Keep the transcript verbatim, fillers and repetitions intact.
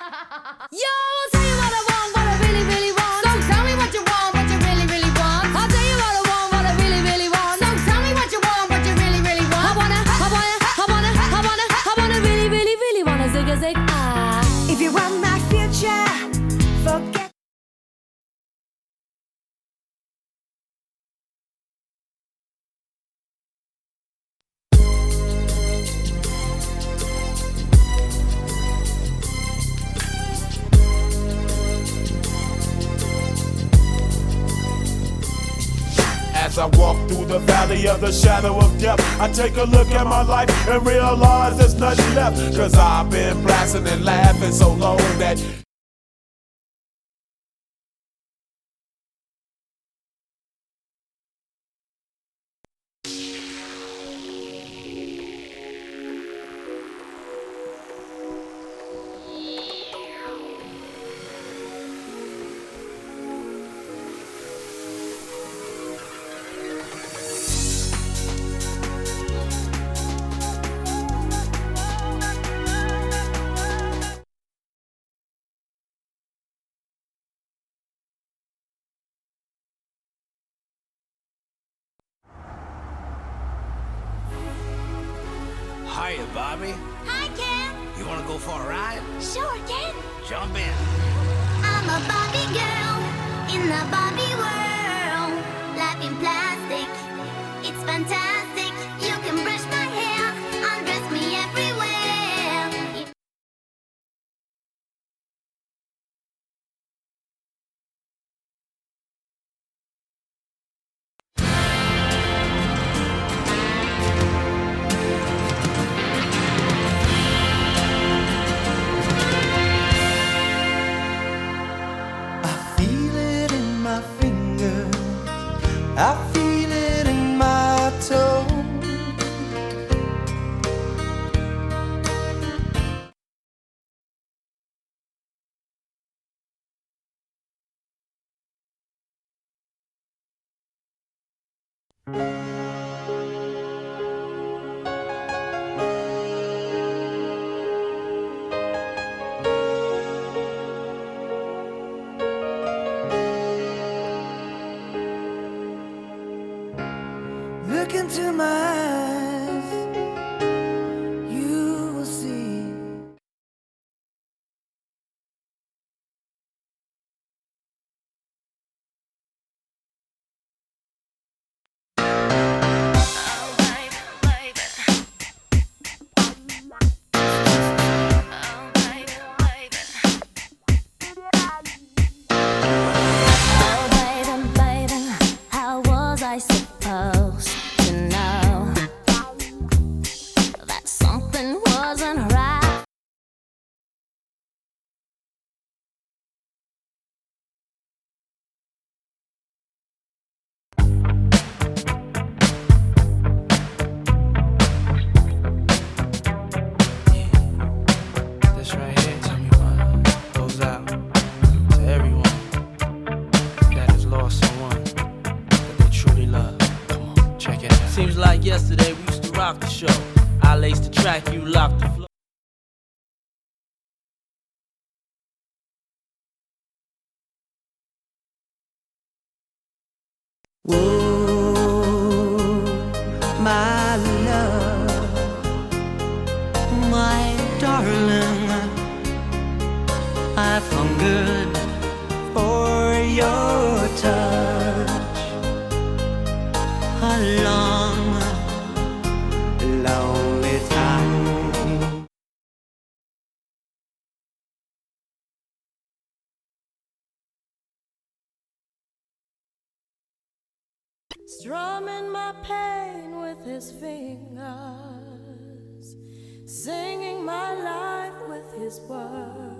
Yo, I'll tell you what I want, what I really, really want. So tell me what you want, what you really, really want. I'll tell you what I want, what I really, really want. So tell me what you want, what you really, really want. I wanna, I wanna, I wanna, I wanna, I wanna really, really, really wanna zig a zig ah. If you want my future, forget. As I walk through the valley of the shadow of death, I take a look at my life and realize there's nothing left. Cause I've been blasting and laughing so long that Hiya, Bobby. Hi, Ken. You wanna go for a ride? Sure, Ken. Jump in. I'm a Barbie girl in the Barbie world. Life in plastic, it's fantastic. You can brush my hair, undress me everywhere. I feel it in my toe. Look into my eyes, you will see. Oh, baby, baby, how was I supposed to know that something wasn't right? This right here, tell me one, goes out to everyone that has lost someone that they truly love. Come on, check it out. Seems like yesterday we used to rock the show. I laced the track, you locked the flow. Whoa, my love, my darling, I've hungered for your touch a long, lonely time. Strumming my pain with his fingers, singing my life with his words.